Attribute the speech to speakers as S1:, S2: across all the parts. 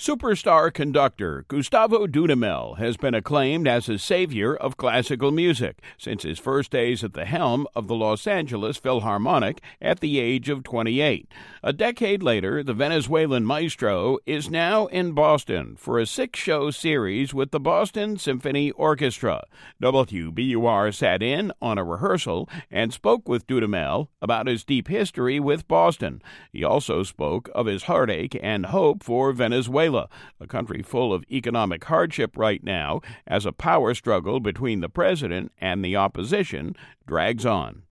S1: Superstar conductor Gustavo Dudamel has been acclaimed as a savior of classical music since his first days at the helm of the Los Angeles Philharmonic at the age of 28. A decade later, the Venezuelan maestro is now in Boston for a 6-show series with the Boston Symphony Orchestra. WBUR sat in on a rehearsal and spoke with Dudamel about his deep history with Boston. He also spoke of his heartache and hope for Venezuela, a country full of economic hardship right now as a power struggle between the president and the opposition drags on.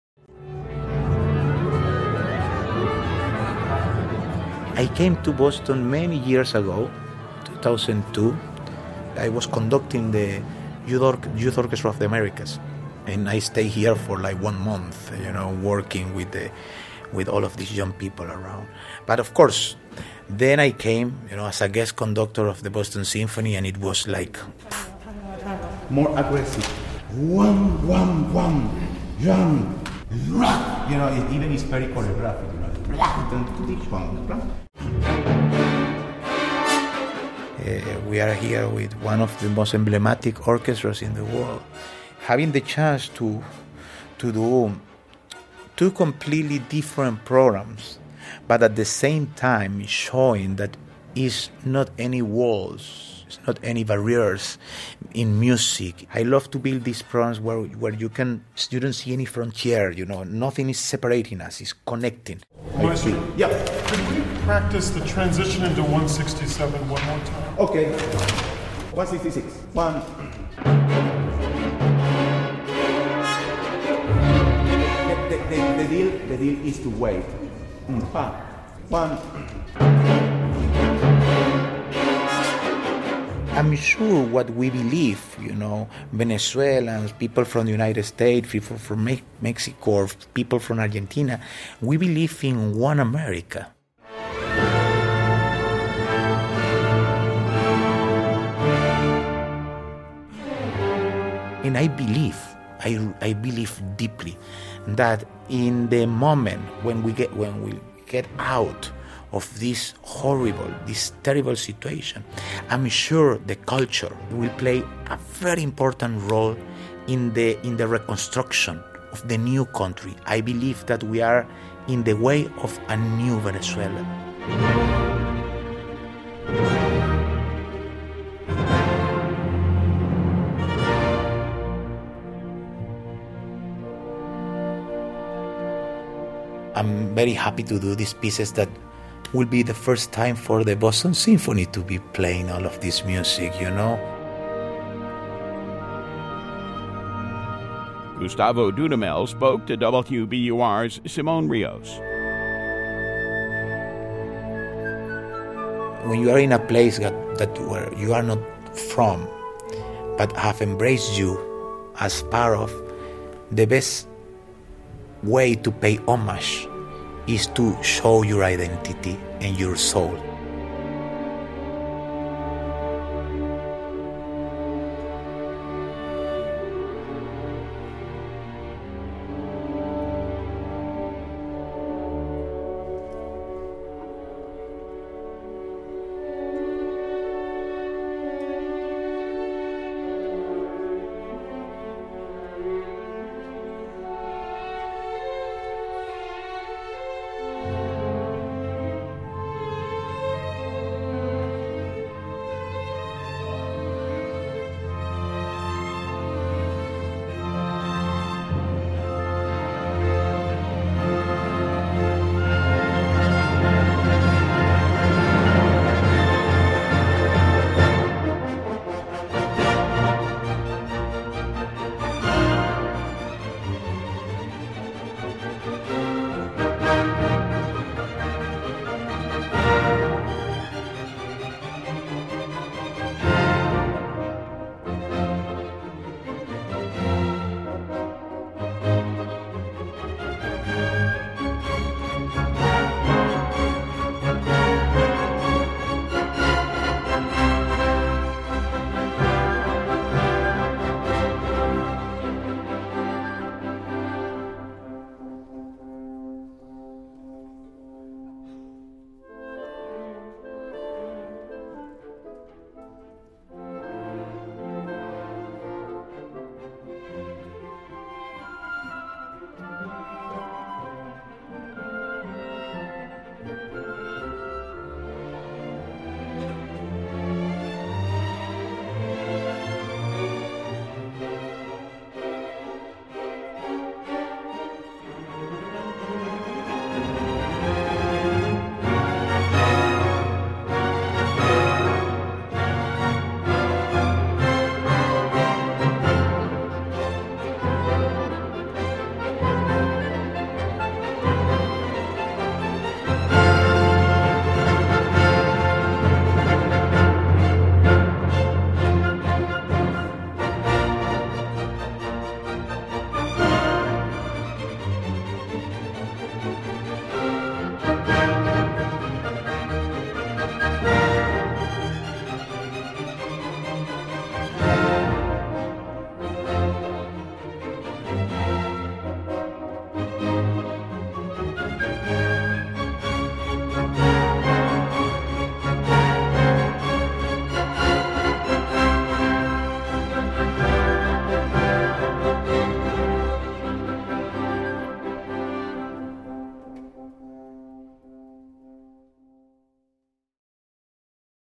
S2: I came to Boston many years ago, 2002. I was conducting the Youth Orchestra of the Americas, and I stayed here for like 1 month, working with all of these young people around. But of course, then I came, as a guest conductor of the Boston Symphony, and it was like
S3: more aggressive. One, young, rock. It even is very choreographic.
S2: We are here with one of the most emblematic orchestras in the world, having the chance to do 2 completely different programs, but at the same time showing that it's not any walls, it's not any barriers in music. I love to build these programs where you don't see any frontier, nothing is separating us, it's connecting.
S4: Maestro, yeah. Could we practice the transition into 167 one more time?
S3: Okay. 166. One. The deal is to wait. One.
S2: I'm sure what we believe, Venezuelans, people from the United States, people from Mexico, or people from Argentina, we believe in one America. And I believe deeply that in the moment when we get out of this horrible, this terrible situation, I'm sure the culture will play a very important role in the reconstruction of the new country. I believe that we are in the way of a new Venezuela. I'm very happy to do these pieces that will be the first time for the Boston Symphony to be playing all of this music,
S1: Gustavo Dudamel spoke to WBUR's Simone Rios.
S2: When you are in a place that where you are not from, but have embraced you as part of, the best way to pay homage is to show your identity and your soul.